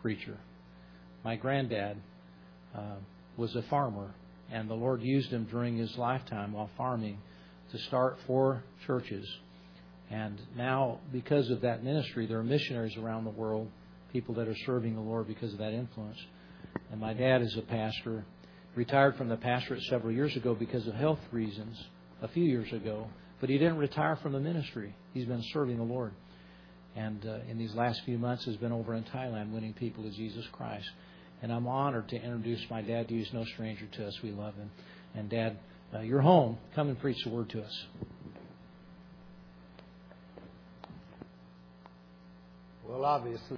preacher. My granddad was a farmer, and the Lord used him during his lifetime while farming to start 4 churches. And now, because of that ministry, there are missionaries around the world, people that are serving the Lord because of that influence. And my dad is a pastor, retired from the pastorate several years ago because of health reasons, a few years ago. But he didn't retire from the ministry. He's been serving the Lord. And in these last few months has been over in Thailand winning people to Jesus Christ. And I'm honored to introduce my dad to you. He's no stranger to us. We love him. And Dad, you're home. Come and preach the word to us. Well, obviously,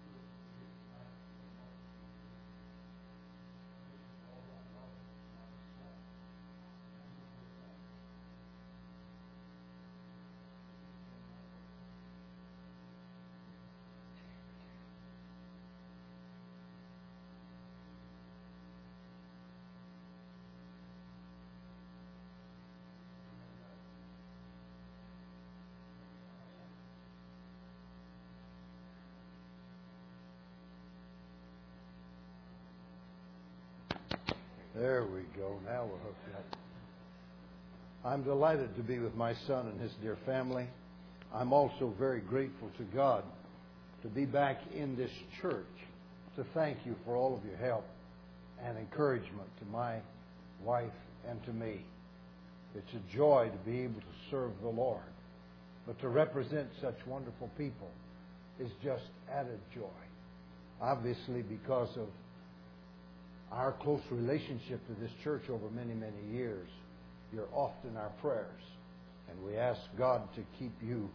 there we go. Now we're hooked up. I'm delighted to be with my son and his dear family. I'm also very grateful to God to be back in this church to thank you for all of your help and encouragement to my wife and to me. It's a joy to be able to serve the Lord. But to represent such wonderful people is just added joy. Obviously, because of our close relationship to this church over many, many years, you're often our prayers. And we ask God to keep you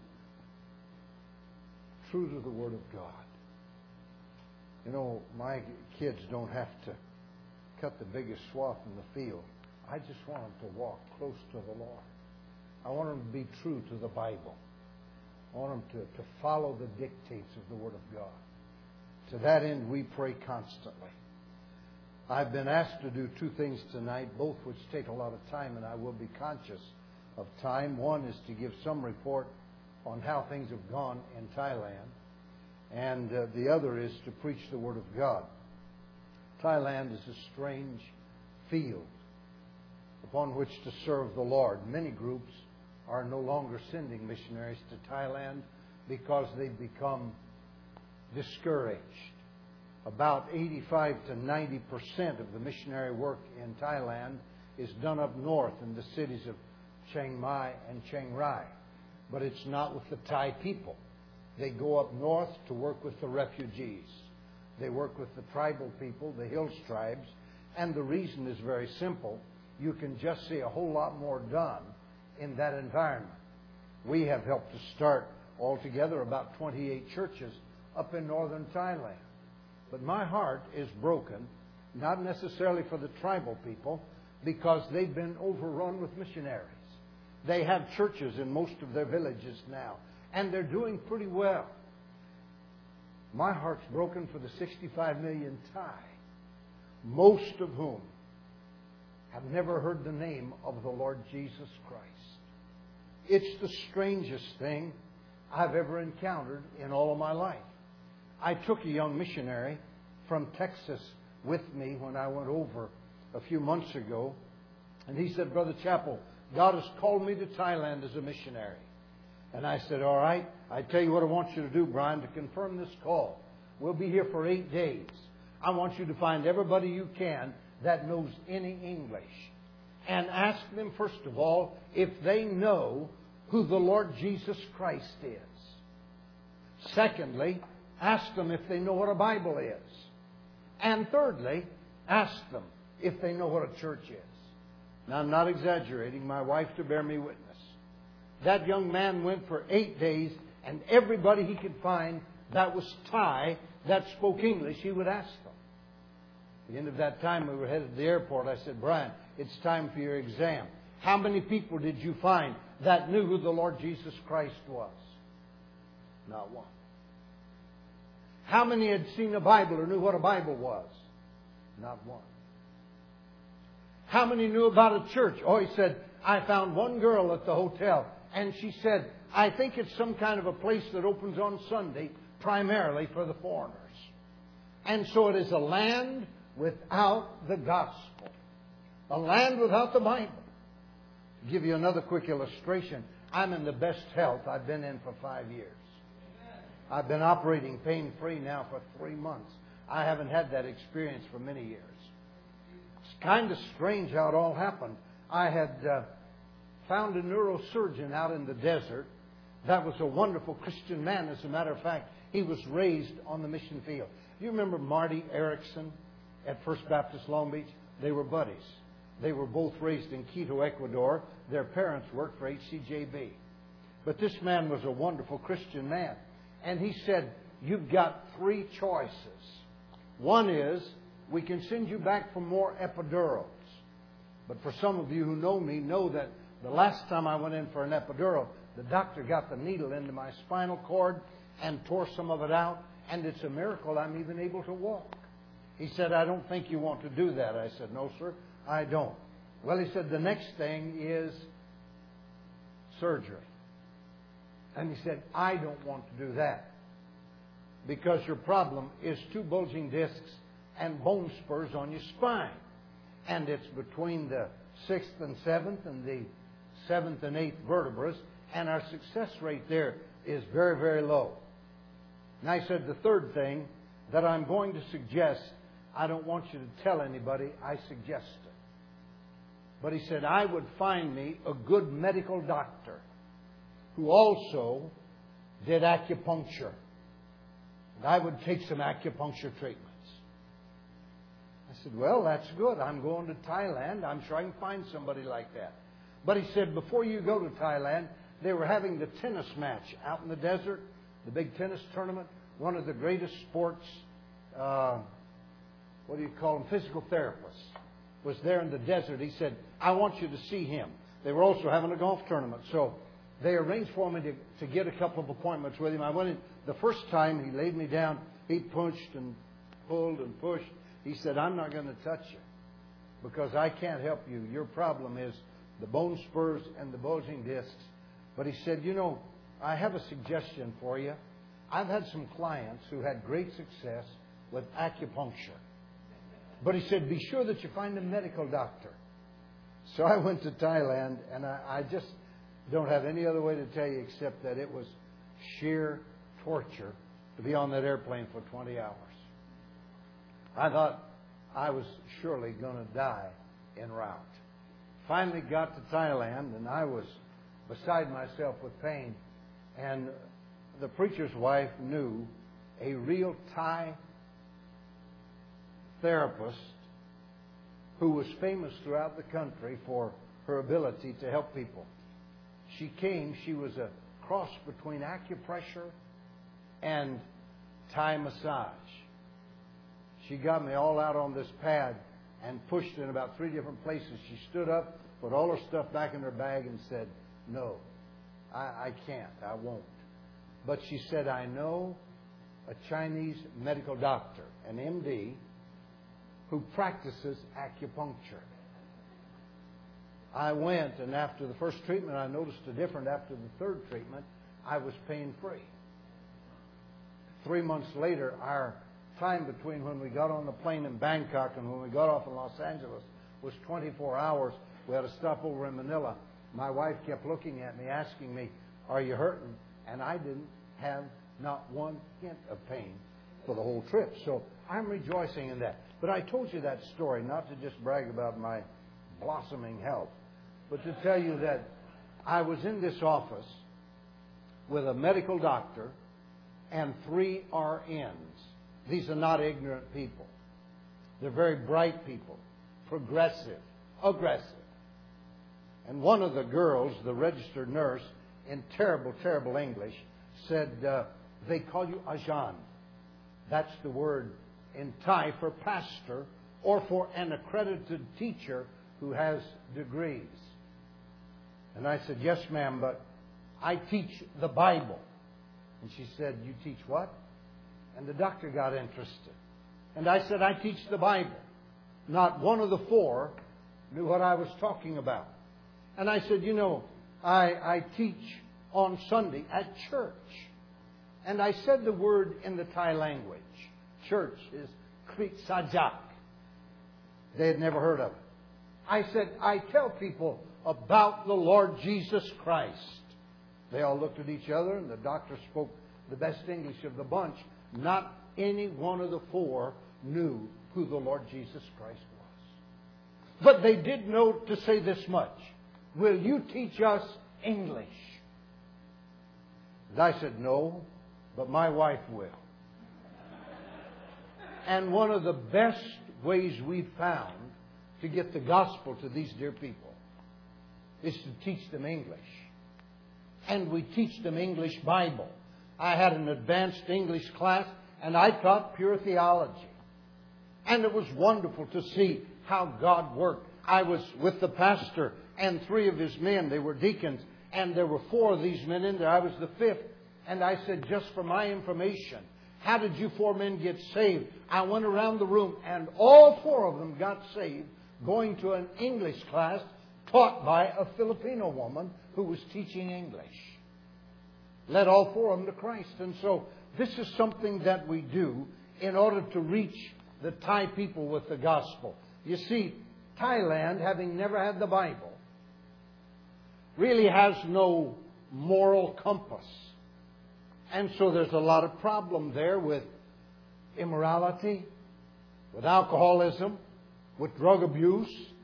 true to the Word of God. You know, my kids don't have to cut the biggest swath in the field. I just want them to walk close to the Lord. I want them to be true to the Bible. I want them to follow the dictates of the Word of God. To that end, we pray constantly. I've been asked to do 2 things tonight, both which take a lot of time, and I will be conscious of time. One is to give some report on how things have gone in Thailand, and the other is to preach the Word of God. Thailand is a strange field upon which to serve the Lord. Many groups are no longer sending missionaries to Thailand because they've become discouraged. About 85 to 90% of the missionary work in Thailand is done up north in the cities of Chiang Mai and Chiang Rai. But it's not with the Thai people. They go up north to work with the refugees. They work with the tribal people, the Hills tribes, and the reason is very simple. You can just see a whole lot more done in that environment. We have helped to start altogether about 28 churches up in northern Thailand. But my heart is broken, not necessarily for the tribal people, because they've been overrun with missionaries. They have churches in most of their villages now, and they're doing pretty well. My heart's broken for the 65 million Thai, most of whom have never heard the name of the Lord Jesus Christ. It's the strangest thing I've ever encountered in all of my life. I took a young missionary from Texas with me when I went over a few months ago, and he said, Brother Chappell, God has called me to Thailand as a missionary. And I said, all right, I tell you what I want you to do, Brian, to confirm this call. We'll be here for 8 days. I want you to find everybody you can that knows any English. And ask them, first of all, if they know who the Lord Jesus Christ is. Secondly, ask them if they know what a Bible is. And thirdly, ask them if they know what a church is. Now, I'm not exaggerating. My wife to bear me witness. That young man went for 8 days, and everybody he could find that was Thai, that spoke English, he would ask them. At the end of that time, we were headed to the airport. I said, Brian, it's time for your exam. How many people did you find that knew who the Lord Jesus Christ was? Not one. How many had seen a Bible or knew what a Bible was? Not one. How many knew about a church? Oh, he said, I found one girl at the hotel, and she said, I think it's some kind of a place that opens on Sunday, primarily for the foreigners. And so it is a land without the gospel. A land without the Bible. To give you another quick illustration, I'm in the best health I've been in for 5 years. I've been operating pain-free now for 3 months. I haven't had that experience for many years. It's kind of strange how it all happened. I had found a neurosurgeon out in the desert. That was a wonderful Christian man. As a matter of fact, he was raised on the mission field. You remember Marty Erickson at First Baptist Long Beach? They were buddies. They were both raised in Quito, Ecuador. Their parents worked for HCJB. But this man was a wonderful Christian man. And he said, you've got 3 choices. One is, we can send you back for more epidurals. But for some of you who know me, know that the last time I went in for an epidural, the doctor got the needle into my spinal cord and tore some of it out. And it's a miracle I'm even able to walk. He said, I don't think you want to do that. I said, no, sir, I don't. Well, he said, the next thing is surgery. And he said, I don't want to do that. Because your problem is 2 bulging discs and bone spurs on your spine. And it's between the 6th and 7th and the 7th and 8th vertebrae. And our success rate there is very, very low. And I said, the third thing that I'm going to suggest, I don't want you to tell anybody, I suggest it. But he said, I would find me a good medical doctor who also did acupuncture. And I would take some acupuncture treatments. I said, well, that's good. I'm going to Thailand. I'm sure I can find somebody like that. But he said, before you go to Thailand, they were having the tennis match out in the desert, the big tennis tournament. One of the greatest sports, physical therapists, was there in the desert. He said, I want you to see him. They were also having a golf tournament. So they arranged for me to get a couple of appointments with him. I went in. The first time he laid me down, he pushed and pulled and pushed. He said, I'm not going to touch you because I can't help you. Your problem is the bone spurs and the bulging discs. But he said, I have a suggestion for you. I've had some clients who had great success with acupuncture. But he said, be sure that you find a medical doctor. So I went to Thailand, and I just don't have any other way to tell you except that it was sheer torture to be on that airplane for 20 hours. I thought I was surely going to die en route. Finally got to Thailand, and I was beside myself with pain. And the preacher's wife knew a real Thai therapist who was famous throughout the country for her ability to help people. She came. She was a cross between acupressure and Thai massage. She got me all out on this pad and pushed in about 3 different places. She stood up, put all her stuff back in her bag and said, no, I can't. I won't. But she said, I know a Chinese medical doctor, an MD, who practices acupuncture. I went, and after the first treatment, I noticed a difference. After the third treatment, I was pain-free. 3 months later, our time between when we got on the plane in Bangkok and when we got off in Los Angeles was 24 hours. We had a stop over in Manila. My wife kept looking at me, asking me, are you hurting? And I didn't have not one hint of pain for the whole trip. So I'm rejoicing in that. But I told you that story not to just brag about my blossoming health, but to tell you that I was in this office with a medical doctor and 3 RNs. These are not ignorant people. They're very bright people, progressive, aggressive. And one of the girls, the registered nurse, in terrible, terrible English, said, they call you Ajahn. That's the word in Thai for pastor or for an accredited teacher who has degrees. And I said, yes, ma'am, but I teach the Bible. And she said, you teach what? And the doctor got interested. And I said, I teach the Bible. Not one of the 4 knew what I was talking about. And I said, I teach on Sunday at church. And I said the word in the Thai language, church is Krit Sajak. They had never heard of it. I said, I tell people about the Lord Jesus Christ. They all looked at each other, and the doctor spoke the best English of the bunch. Not any one of the four knew who the Lord Jesus Christ was. But they did know to say this much: will you teach us English? And I said, no, but my wife will. And one of the best ways we've found to get the gospel to these dear people is to teach them English. And we teach them English Bible. I had an advanced English class, and I taught pure theology. And it was wonderful to see how God worked. I was with the pastor and 3 of his men. They were deacons, and there were 4 of these men in there. I was the 5th. And I said, just for my information, how did you 4 men get saved? I went around the room, and all 4 of them got saved going to an English class taught by a Filipino woman who was teaching English. Led all 4 of them to Christ. And so this is something that we do in order to reach the Thai people with the gospel. You see, Thailand, having never had the Bible, really has no moral compass. And so there's a lot of problem there with immorality, with alcoholism, with drug abuse.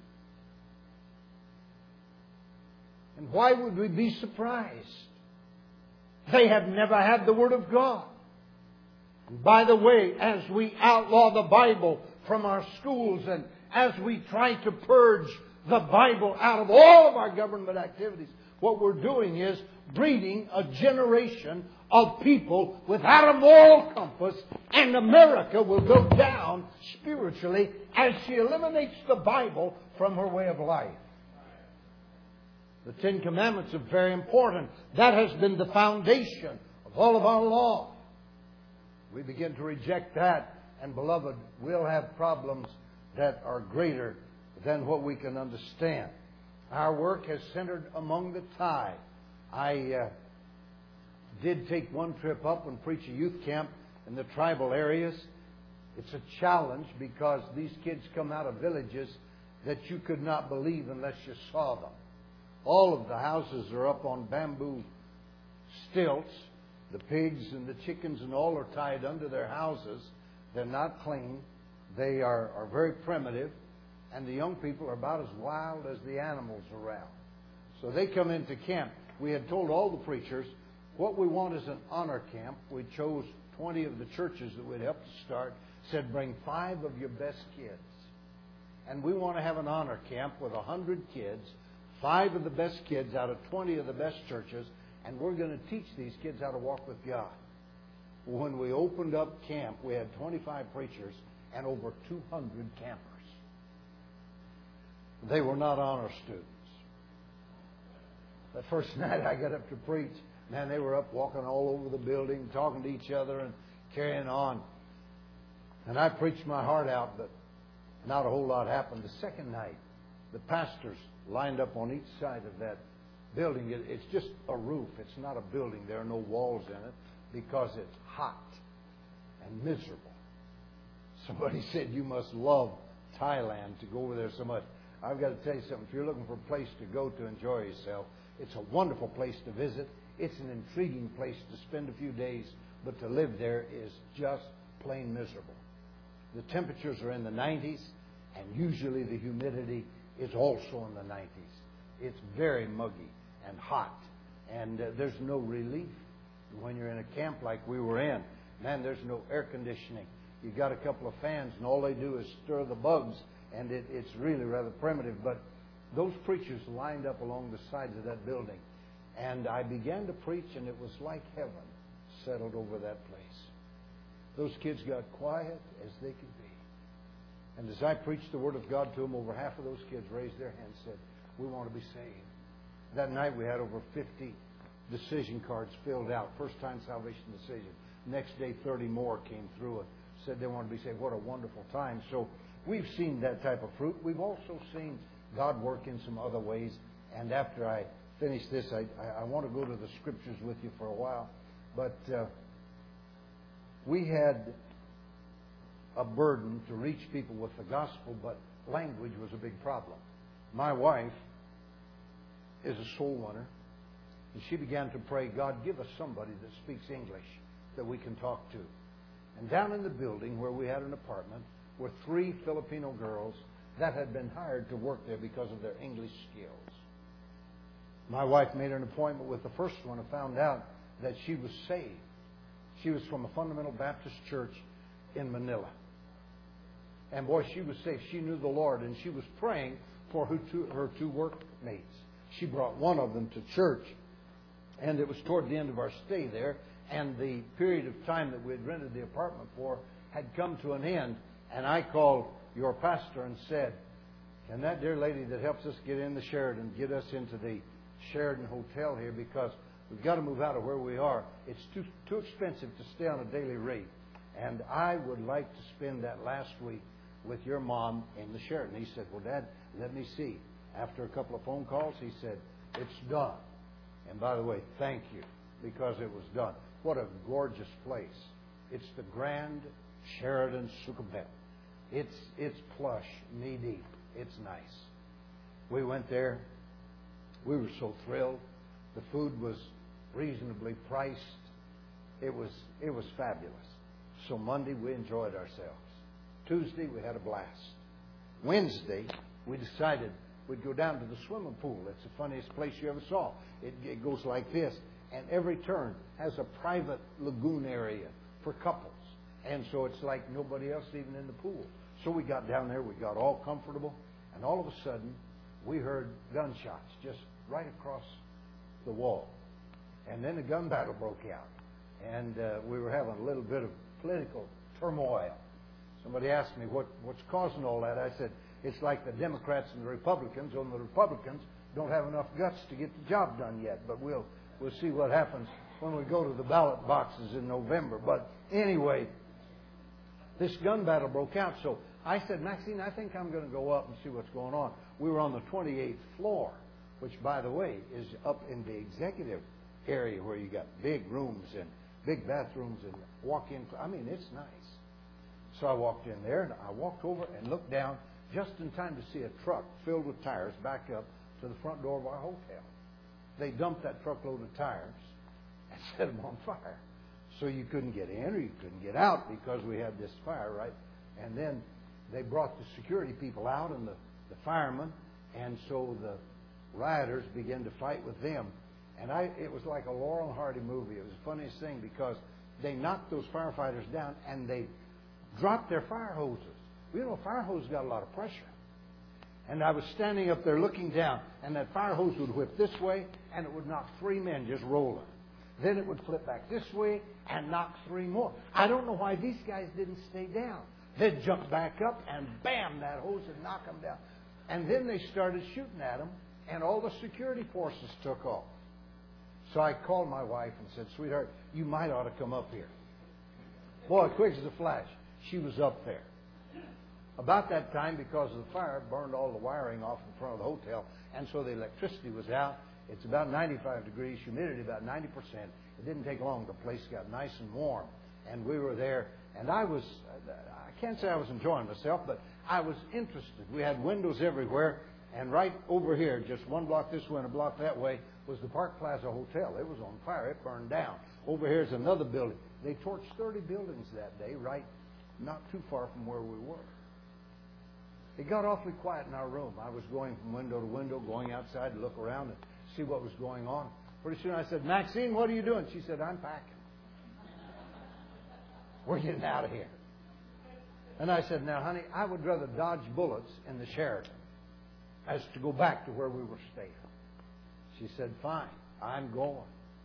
And why would we be surprised? They have never had the Word of God. And by the way, as we outlaw the Bible from our schools and as we try to purge the Bible out of all of our government activities, what we're doing is breeding a generation of people without a moral compass, and America will go down spiritually as she eliminates the Bible from her way of life. The 10 Commandments are very important. That has been the foundation of all of our law. We begin to reject that, and beloved, we'll have problems that are greater than what we can understand. Our work has centered among the Thai. I did take one trip up and preach a youth camp in the tribal areas. It's a challenge because these kids come out of villages that you could not believe unless you saw them. All of the houses are up on bamboo stilts. The pigs and the chickens and all are tied under their houses. They're not clean. They are very primitive. And the young people are about as wild as the animals around. So they come into camp. We had told all the preachers, what we want is an honor camp. We chose 20 of the churches that we'd help to start. Said, bring 5 of your best kids. And we want to have an honor camp with 100 kids, 5 of the best kids out of 20 of the best churches, and we're going to teach these kids how to walk with God. When we opened up camp, we had 25 preachers and over 200 campers. They were not honor students. The first night I got up to preach, man, they were up walking all over the building, talking to each other and carrying on. And I preached my heart out, but not a whole lot happened. The second night, the pastors lined up on each side of that building. It's just a roof. It's not a building. There are no walls in it because it's hot and miserable. Somebody said, you must love Thailand to go over there so much. I've got to tell you something. If you're looking for a place to go to enjoy yourself, it's a wonderful place to visit. It's an intriguing place to spend a few days, but to live there is just plain miserable. The temperatures are in the 90s, and usually the humidity is also in the 90s. It's very muggy and hot, and there's no relief when you're in a camp like we were in. Man, there's no air conditioning. You got a couple of fans, and all they do is stir the bugs, and it's really rather primitive. But those preachers lined up along the sides of that building, and I began to preach, and it was like heaven settled over that place. Those kids got quiet as they could be. And as I preached the Word of God to them, over half of those kids raised their hands and said, we want to be saved. That night we had over 50 decision cards filled out. First-time salvation decision. Next day, 30 more came through and said they wanted to be saved. What a wonderful time. So we've seen that type of fruit. We've also seen God work in some other ways. And after I finish this, I want to go to the Scriptures with you for a while. But we had a burden to reach people with the gospel, but language was a big problem. My wife is a soul winner, and she began to pray, God, give us somebody that speaks English that we can talk to. And down in the building where we had an apartment were 3 Filipino girls that had been hired to work there because of their English skills. My wife made an appointment with the first one and found out that she was saved. She was from a Fundamental Baptist church in Manila. And boy, she was saved. She knew the Lord, and she was praying for her 2 workmates. She brought one of them to church, and it was toward the end of our stay there, and the period of time that we had rented the apartment for had come to an end. And I called your pastor and said, can that dear lady that helps us get in the Sheraton get us into the Sheraton Hotel here, because we've got to move out of where we are. It's too expensive to stay on a daily rate. And I would like to spend that last week with your mom in the Sheraton. He said, well, Dad, let me see. After a couple of phone calls, he said, it's done. And by the way, thank you, because it was done. What a gorgeous place. It's the Grand Sheraton Sukhumvit. It's plush, knee-deep. It's nice. We went there. We were so thrilled. The food was reasonably priced. It was fabulous. So Monday, we enjoyed ourselves. Tuesday, we had a blast. Wednesday, we decided we'd go down to the swimming pool. It's the funniest place you ever saw. It goes like this, and every turn has a private lagoon area for couples. And so it's like nobody else even in the pool. So we got down there, we got all comfortable, and all of a sudden, we heard gunshots just right across the wall. And then a gun battle broke out. And we were having a little bit of political turmoil. Somebody asked me what's causing all that. I said, it's like the Democrats and the Republicans. Only the Republicans don't have enough guts to get the job done yet. But we'll see what happens when we go to the ballot boxes in November. But anyway, this gun battle broke out. So I said, Maxine, I think I'm going to go up and see what's going on. We were on the 28th floor, which, by the way, is up in the executive area where you got big rooms and big bathrooms and walk-in. I mean, it's nice. So I walked in there, and I walked over and looked down just in time to see a truck filled with tires back up to the front door of our hotel. They dumped that truckload of tires and set them on fire. So you couldn't get in or you couldn't get out because we had this fire, right? And then they brought the security people out and the firemen, and so the rioters began to fight with them. And it was like a Laurel and Hardy movie. It was the funniest thing because they knocked those firefighters down and they dropped their fire hoses. Well, you know, fire hoses got a lot of pressure. And I was standing up there looking down, and that fire hose would whip this way, and it would knock 3 men just rolling. Then it would flip back this way and knock 3 more. I don't know why these guys didn't stay down. They'd jump back up, and bam, that hose would knock them down. And then they started shooting at them, and all the security forces took off. So I called my wife and said, sweetheart, you might ought to come up here. Boy, quick as a flash, she was up there. About that time, because of the fire, it burned all the wiring off in front of the hotel, and so the electricity was out. It's about 95 degrees, humidity about 90%. It didn't take long. The place got nice and warm, and we were there. And I can't say I was enjoying myself, but I was interested. We had windows everywhere, and right over here, just 1 block this way and a block that way, was the Park Plaza Hotel. It was on fire. It burned down. Over here's another building. They torched 30 buildings that day, right not too far from where we were. It got awfully quiet in our room. I was going from window to window, going outside to look around and see what was going on. Pretty soon I said, Maxine, what are you doing? She said, I'm packing. We're getting out of here. And I said, now, honey, I would rather dodge bullets in the Sheraton as to go back to where we were staying. She said, fine, I'm going.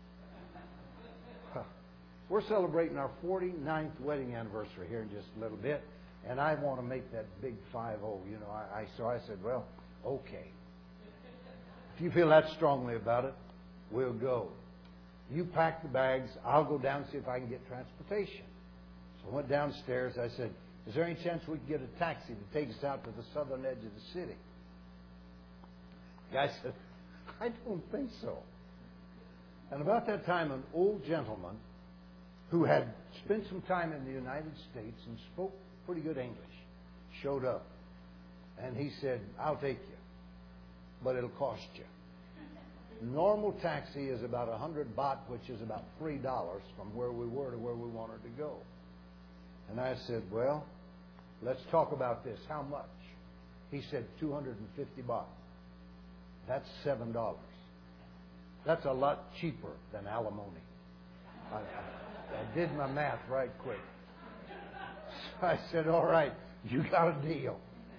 We're celebrating our 49th wedding anniversary here in just a little bit, and I want to make that big 5-0. You know, so I said, well, okay. If you feel that strongly about it, we'll go. You pack the bags. I'll go down and see if I can get transportation. So I went downstairs. I said, is there any chance we could get a taxi to take us out to the southern edge of the city? The guy said, I don't think so. And about that time, an old gentleman who had spent some time in the United States and spoke pretty good English, showed up. And he said, I'll take you, but it'll cost you. Normal taxi is about 100 baht, which is about $3 from where we were to where we wanted to go. And I said, well, let's talk about this. How much? He said, 250 baht. That's $7. That's a lot cheaper than alimony. I did my math right quick. So I said, all right, you got a deal.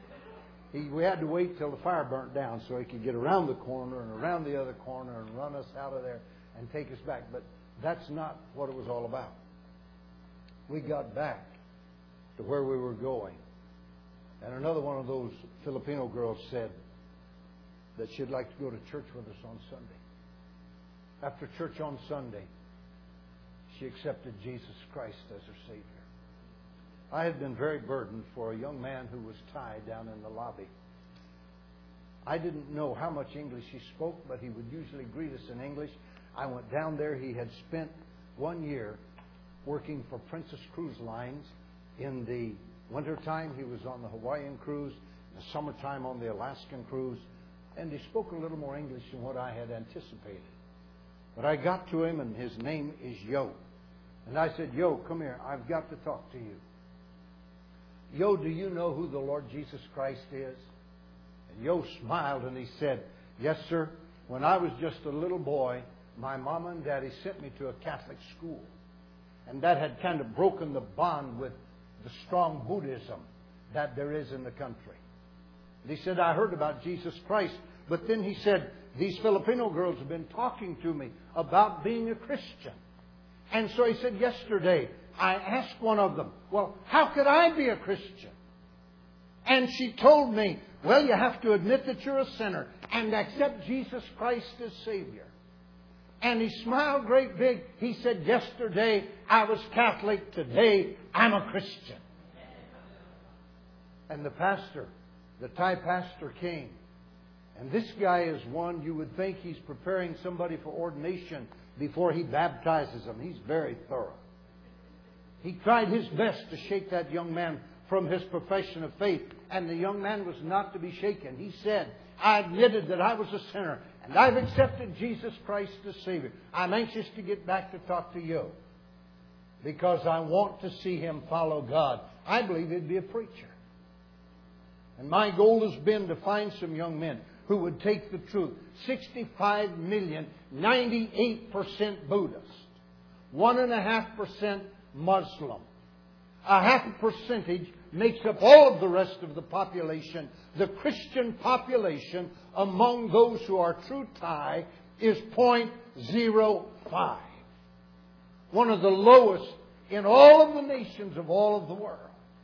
We had to wait till the fire burnt down so he could get around the corner and around the other corner and run us out of there and take us back. But that's not what it was all about. We got back to where we were going. And another one of those Filipino girls said that she'd like to go to church with us on Sunday. After church on Sunday, she accepted Jesus Christ as her Savior. I had been very burdened for a young man who was tied down in the lobby. I didn't know how much English he spoke, but he would usually greet us in English. I went down there. He had spent 1 year working for Princess Cruise Lines. In the wintertime, he was on the Hawaiian cruise, in the summertime on the Alaskan cruise, and he spoke a little more English than what I had anticipated. But I got to him, and his name is Yo. And I said, Yo, come here. I've got to talk to you. Yo, do you know who the Lord Jesus Christ is? And Yo smiled and he said, yes, sir. When I was just a little boy, my mama and daddy sent me to a Catholic school. And that had kind of broken the bond with the strong Buddhism that there is in the country. And he said, I heard about Jesus Christ. But then he said, these Filipino girls have been talking to me about being a Christian. And so he said, yesterday, I asked one of them, well, how could I be a Christian? And she told me, well, you have to admit that you're a sinner and accept Jesus Christ as Savior. And he smiled great big. He said, yesterday I was Catholic. Today I'm a Christian. And the pastor, the Thai pastor, came. And this guy is one you would think he's preparing somebody for ordination before he baptizes them. He's very thorough. He tried his best to shake that young man from his profession of faith. And the young man was not to be shaken. He said, I admitted that I was a sinner. And I've accepted Jesus Christ as Savior. I'm anxious to get back to talk to you. Because I want to see him follow God. I believe he'd be a preacher. And my goal has been to find some young men who would take the truth. 65 million, 98% Buddhist. 1.5% Muslim. A half a percentage makes up all of the rest of the population. The Christian population among those who are true Thai is 0.05. One of the lowest in all of the nations of all of the world.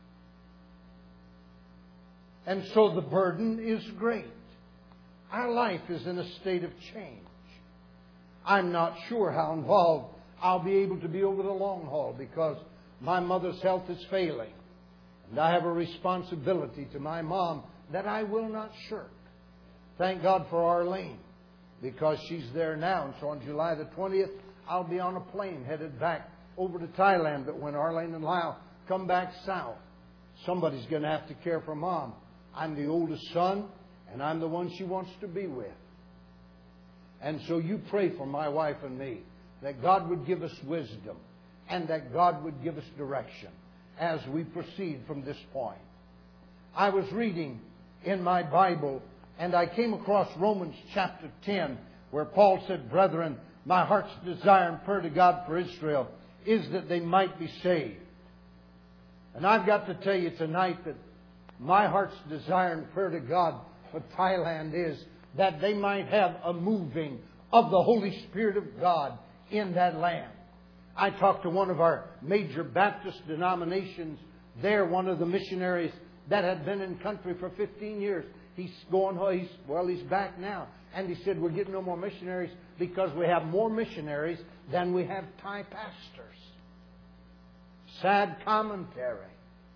And so the burden is great. Our life is in a state of change. I'm not sure how involved I'll be able to be over the long haul because my mother's health is failing. And I have a responsibility to my mom that I will not shirk. Thank God for Arlene because she's there now. And so on July the 20th, I'll be on a plane headed back over to Thailand. But when Arlene and Lyle come back south, somebody's going to have to care for Mom. I'm the oldest son, and I'm the one she wants to be with. And so you pray for my wife and me that God would give us wisdom and that God would give us direction as we proceed from this point. I was reading in my Bible and I came across Romans chapter 10 where Paul said, brethren, my heart's desire and prayer to God for Israel is that they might be saved. And I've got to tell you tonight that my heart's desire and prayer to God for Thailand is that they might have a moving of the Holy Spirit of God in that land. I talked to one of our major Baptist denominations there, one of the missionaries that had been in country for 15 years. He's back now. And he said, we're getting no more missionaries because we have more missionaries than we have Thai pastors. Sad commentary.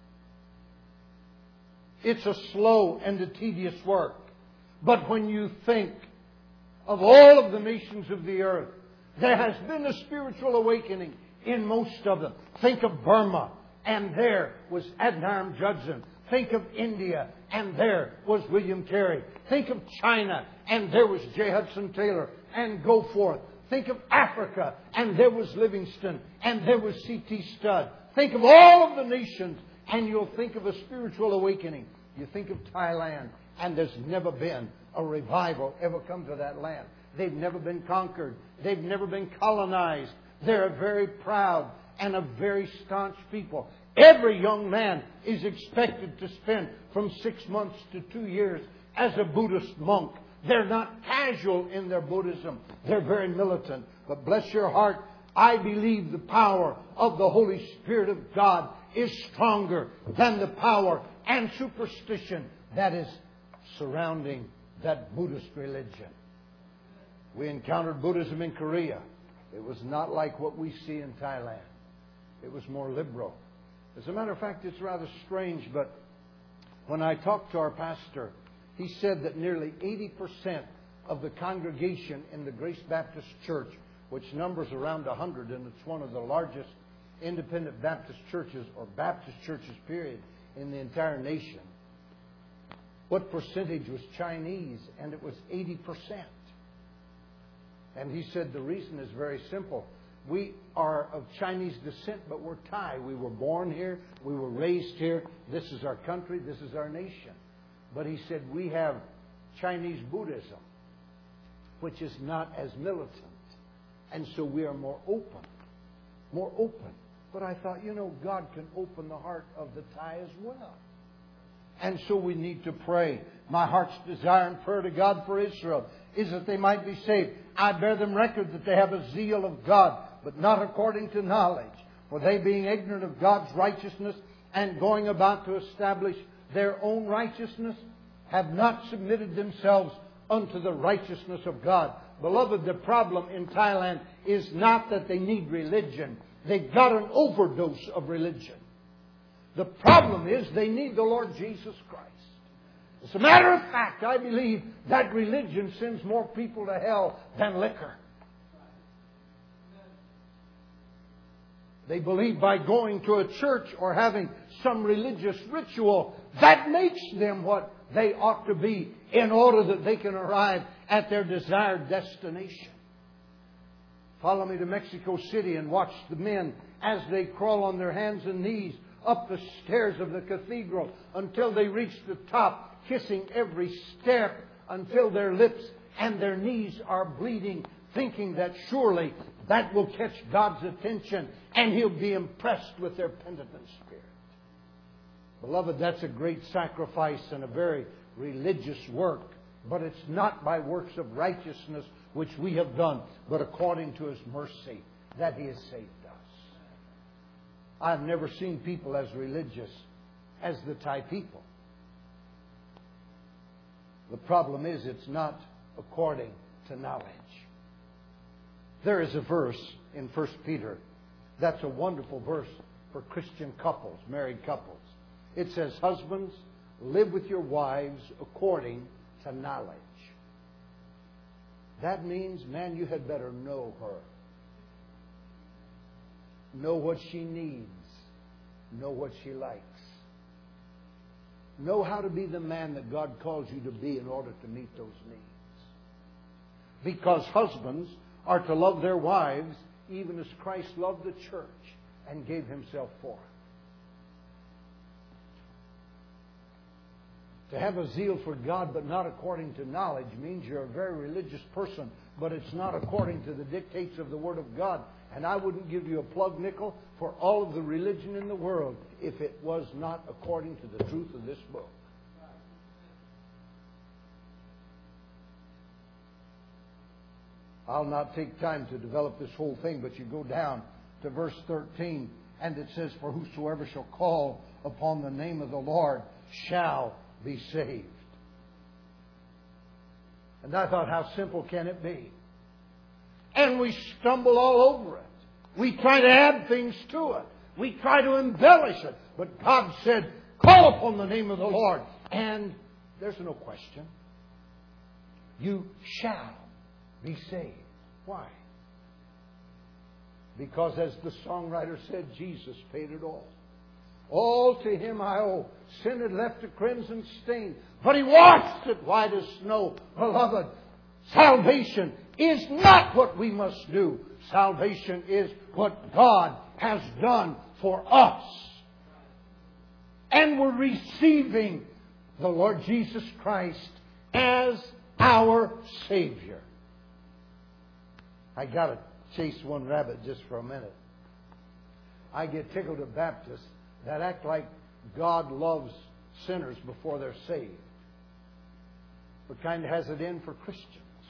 It's a slow and a tedious work. But when you think of all of the nations of the earth, there has been a spiritual awakening in most of them. Think of Burma and there was Adoniram Judson. Think of India, and there was William Carey. Think of China, and there was J. Hudson Taylor, and go forth. Think of Africa, and there was Livingston, and there was C.T. Studd. Think of all of the nations, and you'll think of a spiritual awakening. You think of Thailand, and there's never been a revival ever come to that land. They've never been conquered. They've never been colonized. They're a very proud and a very staunch people. Every young man is expected to spend from 6 months to 2 years as a Buddhist monk. They're not casual in their Buddhism. They're very militant. But bless your heart, I believe the power of the Holy Spirit of God is stronger than the power and superstition that is surrounding that Buddhist religion. We encountered Buddhism in Korea. It was not like what we see in Thailand. It was more liberal. As a matter of fact, it's rather strange, but when I talked to our pastor, he said that nearly 80% of the congregation in the Grace Baptist Church, which numbers around 100, and it's one of the largest independent Baptist churches, or Baptist churches, period, in the entire nation. What percentage was Chinese? And it was 80%. And he said the reason is very simple. We are of Chinese descent, but we're Thai. We were born here. We were raised here. This is our country. This is our nation. But he said we have Chinese Buddhism, which is not as militant. And so we are more open. More open. But I thought, God can open the heart of the Thai as well. And so we need to pray. My heart's desire and prayer to God for Israel is that they might be saved. I bear them record that they have a zeal of God, but not according to knowledge. For they, being ignorant of God's righteousness and going about to establish their own righteousness, have not submitted themselves unto the righteousness of God. Beloved, the problem in Thailand is not that they need religion. They've got an overdose of religion. The problem is they need the Lord Jesus Christ. As a matter of fact, I believe that religion sends more people to hell than liquor. They believe by going to a church or having some religious ritual, that makes them what they ought to be in order that they can arrive at their desired destination. Follow me to Mexico City and watch the men as they crawl on their hands and knees up the stairs of the cathedral until they reach the top, kissing every step until their lips and their knees are bleeding, thinking that surely that will catch God's attention and He'll be impressed with their penitent spirit. Beloved, that's a great sacrifice and a very religious work, but it's not by works of righteousness which we have done, but according to His mercy that He has saved us. I've never seen people as religious as the Thai people. The problem is it's not according to knowledge. There is a verse in 1 Peter that's a wonderful verse for Christian couples, married couples. It says, husbands, live with your wives according to knowledge. That means, man, you had better know her. Know what she needs. Know what she likes. Know how to be the man that God calls you to be in order to meet those needs. Because husbands are to love their wives even as Christ loved the church and gave Himself for it. To have a zeal for God but not according to knowledge means you're a very religious person, but it's not according to the dictates of the Word of God. And I wouldn't give you a plug nickel for all of the religion in the world if it was not according to the truth of this book. I'll not take time to develop this whole thing, but you go down to verse 13, and it says, for whosoever shall call upon the name of the Lord shall be saved. And I thought, how simple can it be? And we stumble all over it. We try to add things to it. We try to embellish it. But God said, call upon the name of the Lord. And there's no question. You shall be saved. Why? Because as the songwriter said, Jesus paid it all. All to Him I owe. Sin had left a crimson stain, but He washed it white as snow. Beloved, salvation is not what we must do. Salvation is what God has done for us. And we're receiving the Lord Jesus Christ as our Savior. I got to chase one rabbit just for a minute. I get tickled at Baptists that act like God loves sinners before they're saved, but kind of has it in for Christians.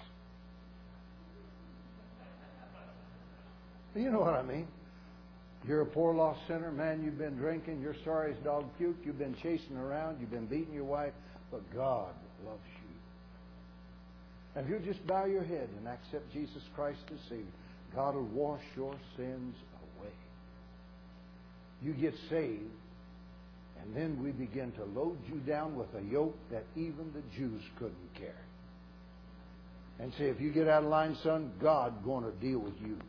You know what I mean? You're a poor lost sinner, man, you've been drinking, you're sorry as dog puke, you've been chasing around, you've been beating your wife, but God loves you. And if you just bow your head and accept Jesus Christ as Savior, God will wash your sins away. You get saved, and then we begin to load you down with a yoke that even the Jews couldn't carry. And say, if you get out of line, son, God's going to deal with you.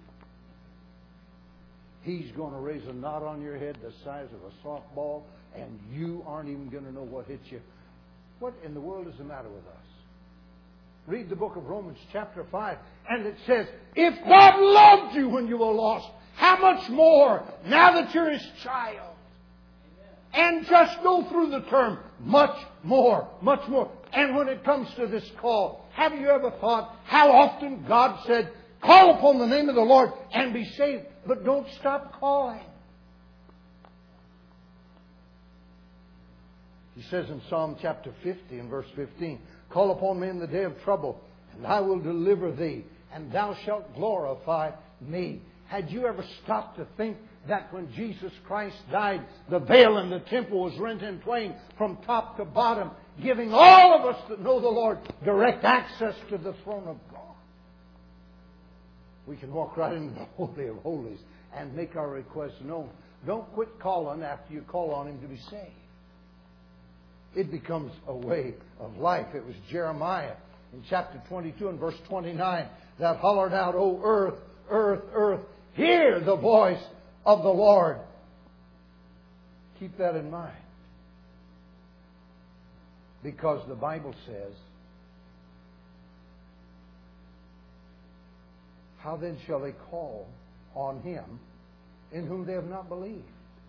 He's going to raise a knot on your head the size of a softball, and you aren't even going to know what hit you. What in the world is the matter with us? Read the book of Romans chapter 5, and it says, if God loved you when you were lost, how much more now that you're His child? And just go through the term, much more, much more. And when it comes to this call, have you ever thought how often God said, call upon the name of the Lord and be saved? But don't stop calling. He says in Psalm chapter 50 and verse 15, call upon me in the day of trouble, and I will deliver thee, and thou shalt glorify me. Had you ever stopped to think that when Jesus Christ died, the veil in the temple was rent in twain from top to bottom, giving all of us that know the Lord direct access to the throne of God? We can walk right into the Holy of Holies and make our requests known. Don't quit calling after you call on Him to be saved. It becomes a way of life. It was Jeremiah in chapter 22 and verse 29 that hollered out, "O earth, earth, earth, hear the voice of the Lord." Keep that in mind. Because the Bible says, how then shall they call on Him in whom they have not believed?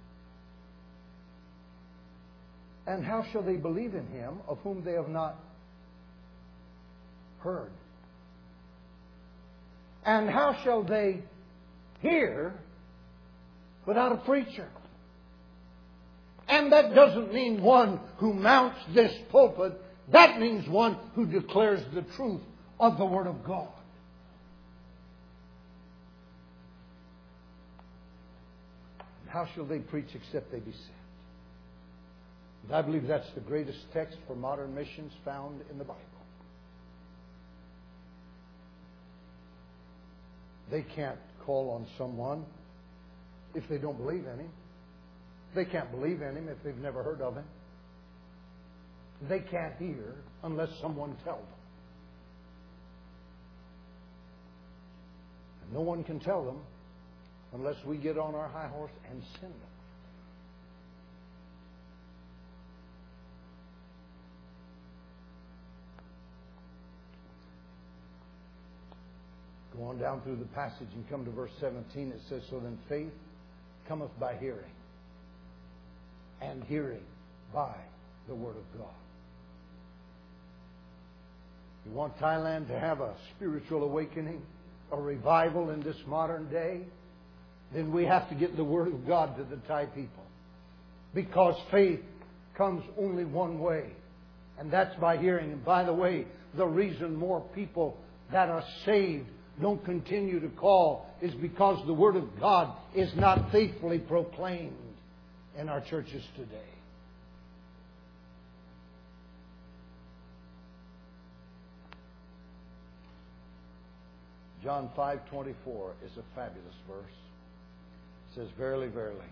And how shall they believe in Him of whom they have not heard? And how shall they hear without a preacher? And that doesn't mean one who mounts this pulpit. That means one who declares the truth of the Word of God. How shall they preach except they be sent? And I believe that's the greatest text for modern missions found in the Bible. They can't call on someone if they don't believe in Him. They can't believe in Him if they've never heard of Him. They can't hear unless someone tells them. And no one can tell them unless we get on our high horse and send them. Go on down through the passage and come to verse 17. It says, so then faith cometh by hearing, and hearing by the Word of God. You want Thailand to have a spiritual awakening, a revival in this modern day? Then we have to get the Word of God to the Thai people. Because faith comes only one way, and that's by hearing. And by the way, the reason more people that are saved don't continue to call is because the Word of God is not faithfully proclaimed in our churches today. John 5:24 is a fabulous verse. It says, verily, verily,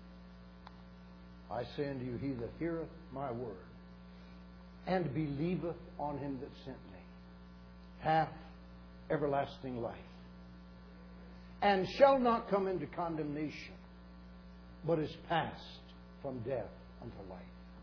I say unto you, he that heareth my word and believeth on Him that sent me hath everlasting life, and shall not come into condemnation, but is passed from death unto life.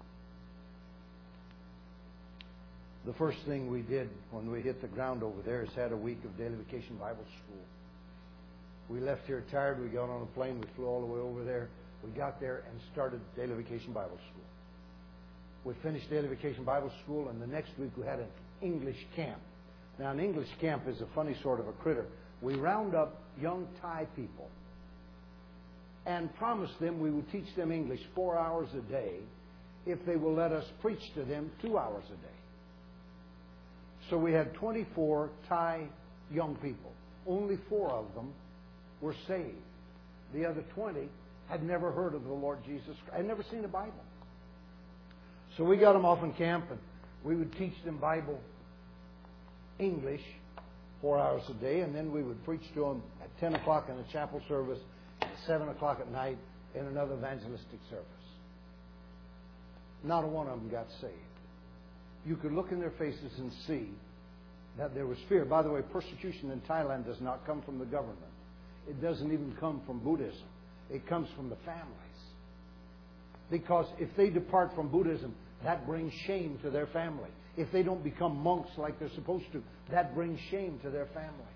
The first thing we did when we hit the ground over there is had a week of Daily Vacation Bible School. We left here tired. We got on a plane. We flew all the way over there. We got there and started Daily Vacation Bible School. We finished Daily Vacation Bible School, and the next week we had an English camp. Now, an English camp is a funny sort of a critter. We round up young Thai people and promise them we will teach them English 4 hours a day if they will let us preach to them 2 hours a day. So we had 24 Thai young people. Only 4 of them were saved. The other 20 had never heard of the Lord Jesus Christ, had never seen a Bible. So we got them off in camp, and we would teach them Bible English 4 hours a day, and then we would preach to them at 10 o'clock in the chapel service, at 7 o'clock at night in another evangelistic service. Not a one of them got saved. You could look in their faces and see that there was fear. By the way, persecution in Thailand does not come from the government. It doesn't even come from Buddhism. It comes from the families. Because if they depart from Buddhism, that brings shame to their family. If they don't become monks like they're supposed to, that brings shame to their family.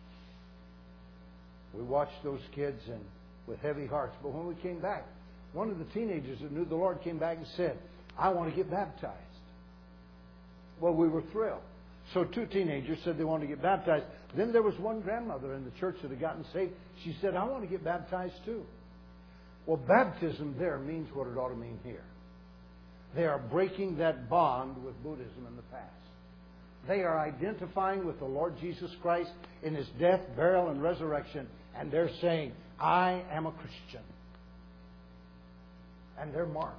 We watched those kids and with heavy hearts. But when we came back, one of the teenagers that knew the Lord came back and said, "I want to get baptized." Well, we were thrilled. So 2 teenagers said they wanted to get baptized. Then there was one grandmother in the church that had gotten saved. She said, "I want to get baptized too." Well, baptism there means what it ought to mean here. They are breaking that bond with Buddhism in the past. They are identifying with the Lord Jesus Christ in His death, burial, and resurrection, and they're saying, "I am a Christian." And they're marked.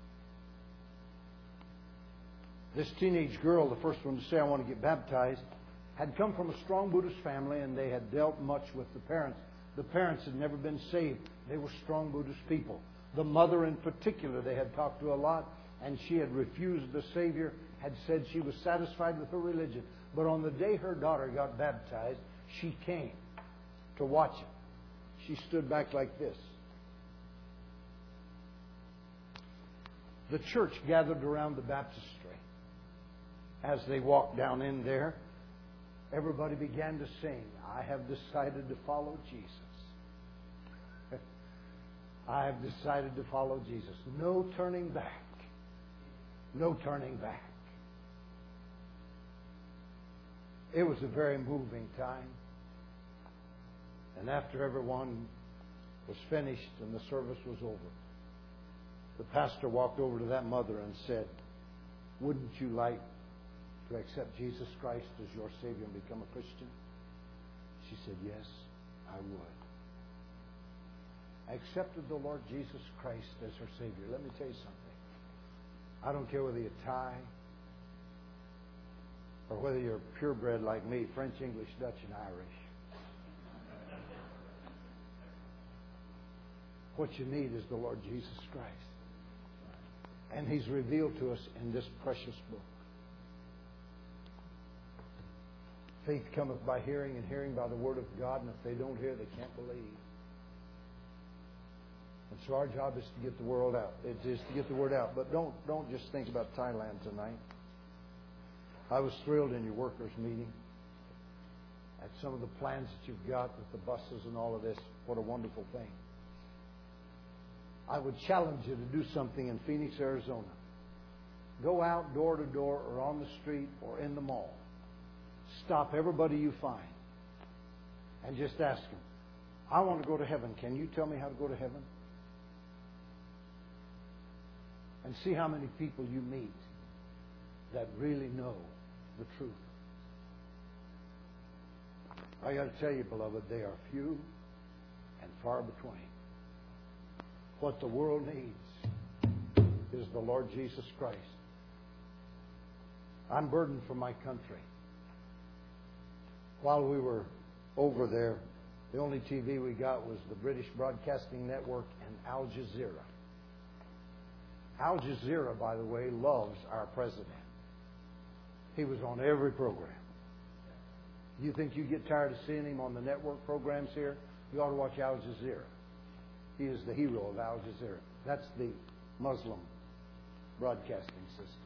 This teenage girl, the first one to say, "I want to get baptized," had come from a strong Buddhist family, and they had dealt much with the parents. The parents had never been saved. They were strong Buddhist people. The mother in particular, they had talked to a lot, and she had refused the Savior, had said she was satisfied with her religion. But on the day her daughter got baptized, she came to watch it. She stood back like this. The church gathered around the baptistry. As they walked down in there, everybody began to sing, "I have decided to follow Jesus." I have decided to follow Jesus. No turning back. No turning back. It was a very moving time. And after everyone was finished and the service was over, the pastor walked over to that mother and said, "Wouldn't you like to accept Jesus Christ as your Savior and become a Christian?" She said, "Yes, I would." I accepted the Lord Jesus Christ as her Savior. Let me tell you something. I don't care whether you're Thai or whether you're purebred like me, French, English, Dutch, and Irish. What you need is the Lord Jesus Christ. And He's revealed to us in this precious book. Faith cometh by hearing, and hearing by the Word of God, and if they don't hear, they can't believe. And so our job is to get the word out. It is to get the word out. But don't just think about Thailand tonight. I was thrilled in your workers' meeting at some of the plans that you've got with the buses and all of this. What a wonderful thing. I would challenge you to do something in Phoenix, Arizona. Go out door to door or on the street or in the mall. Stop everybody you find and just ask them, "I want to go to heaven. Can you tell me how to go to heaven?" And see how many people you meet that really know the truth. I got to tell you, beloved, they are few and far between. What the world needs is the Lord Jesus Christ. I'm burdened for my country. While we were over there, the only TV we got was the British Broadcasting Network and Al Jazeera. Al Jazeera, by the way, loves our president. He was on every program. You think you get tired of seeing him on the network programs here? You ought to watch Al Jazeera. He is the hero of Al Jazeera. That's the Muslim broadcasting system.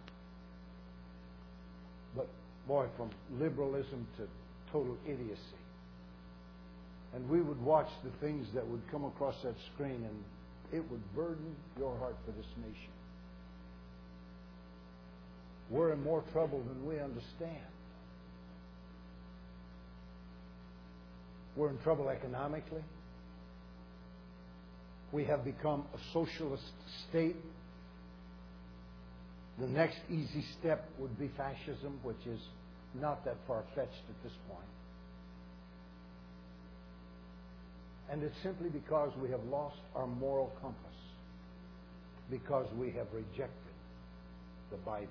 But boy, from liberalism to total idiocy. And we would watch the things that would come across that screen, and it would burden your heart for this nation. We're in more trouble than we understand. We're in trouble economically. We have become a socialist state. The next easy step would be fascism, which is not that far-fetched at this point. And it's simply because we have lost our moral compass, because we have rejected the Bible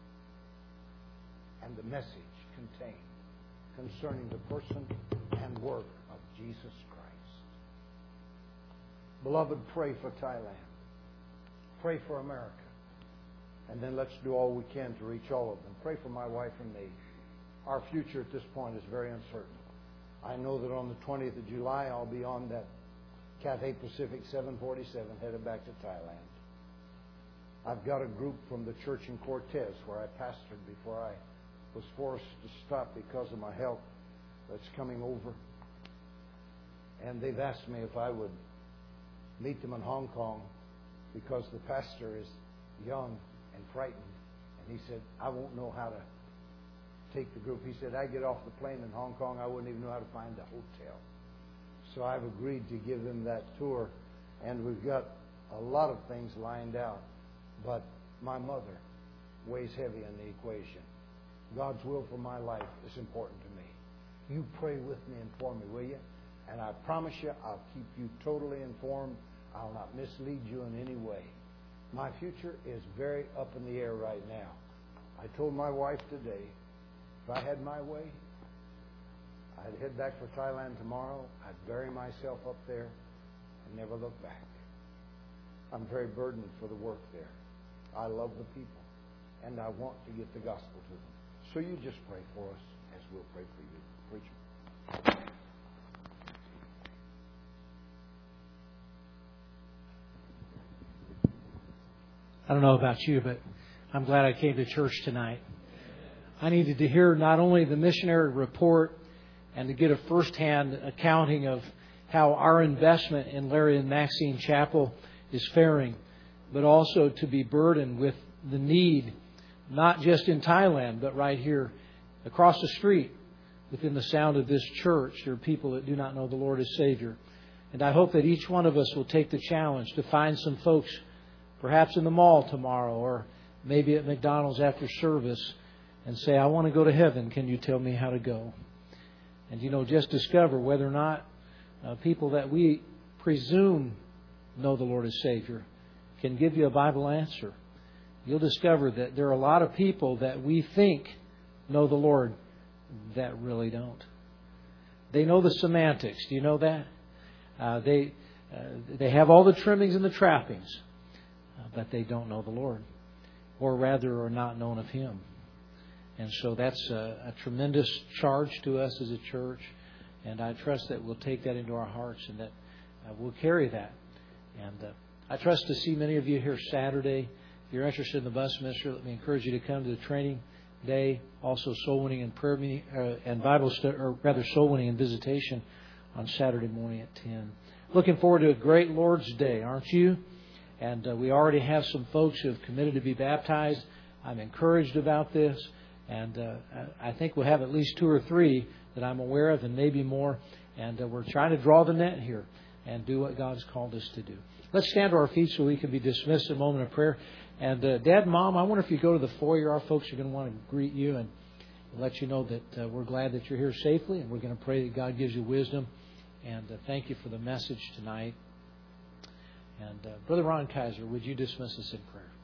and the message contained concerning the person and work of Jesus Christ. Beloved, pray for Thailand. Pray for America. And then let's do all we can to reach all of them. Pray for my wife and me. Our future at this point is very uncertain. I know that on the 20th of July, I'll be on that Cathay Pacific 747 headed back to Thailand. I've got a group from the church in Cortez where I pastored before I was forced to stop because of my health that's coming over. And they've asked me if I would meet them in Hong Kong because the pastor is young and frightened. And he said, I won't know how to take the group. He said, I get off the plane in Hong Kong, I wouldn't even know how to find a hotel. So I've agreed to give them that tour. And we've got a lot of things lined out. But my mother weighs heavy in the equation. God's will for my life is important to me. You pray with me and for me, will you? And I promise you, I'll keep you totally informed. I'll not mislead you in any way. My future is very up in the air right now. I told my wife today, if I had my way, I'd head back for Thailand tomorrow. I'd bury myself up there and never look back. I'm very burdened for the work there. I love the people, and I want to get the gospel to them. So you just pray for us as we'll pray for you. Preacher. I don't know about you, but I'm glad I came to church tonight. I needed to hear not only the missionary report and to get a firsthand accounting of how our investment in Larry and Maxine Chapel is faring, but also to be burdened with the need, not just in Thailand, but right here across the street within the sound of this church. There are people that do not know the Lord as Savior. And I hope that each one of us will take the challenge to find some folks, perhaps in the mall tomorrow or maybe at McDonald's after service, and say, I want to go to heaven. Can you tell me how to go? And, just discover whether or not people that we presume know the Lord as Savior can give you a Bible answer. You'll discover that there are a lot of people that we think know the Lord that really don't. They know the semantics. Do you know that? They have all the trimmings and the trappings, but they don't know the Lord, or rather are not known of Him. And so that's a tremendous charge to us as a church, and I trust that we'll take that into our hearts and that we'll carry that. And I trust to see many of you here Saturday. If you're interested in the bus ministry, let me encourage you to come to the training day. Also, soul winning and prayer meeting and Bible study, or rather, soul winning and visitation on Saturday morning at 10. Looking forward to a great Lord's Day, aren't you? And we already have some folks who have committed to be baptized. I'm encouraged about this, and I think we'll have at least 2 or 3 that I'm aware of, and maybe more. And we're trying to draw the net here and do what God's called us to do. Let's stand to our feet so we can be dismissed in a moment of prayer. And Dad and Mom, I wonder if you go to the foyer, our folks are going to want to greet you and let you know that we're glad that you're here safely, and we're going to pray that God gives you wisdom. And thank you for the message tonight. And Brother Ron Kaiser, would you dismiss us in prayer?